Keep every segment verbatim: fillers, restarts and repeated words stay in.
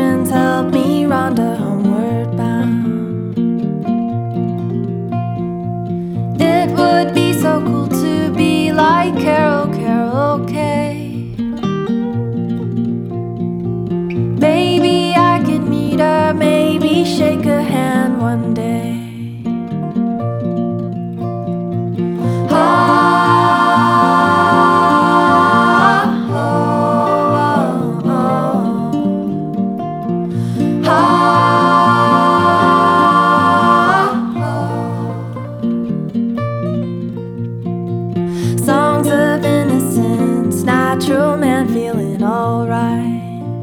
directions help me wander homeward bound. It would be so cool to be like Carol, Carol Kay. Maybe I could meet her, maybe shake her hand one day. Songs of innocence, natural man feeling alright.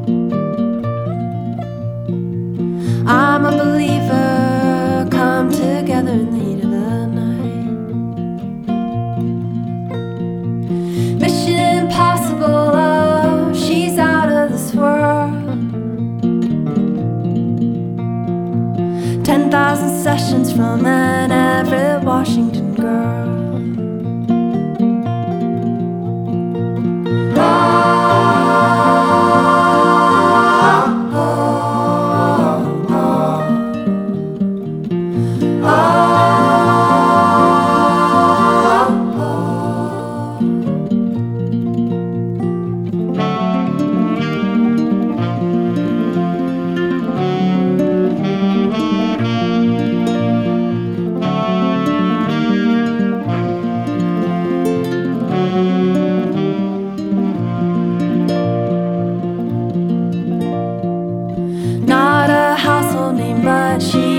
I'm a believer, come together in the heat of the night. Mission impossible, oh, she's out of this world. Ten thousand sessions from an Everett, Washington girl. Not a household name, but she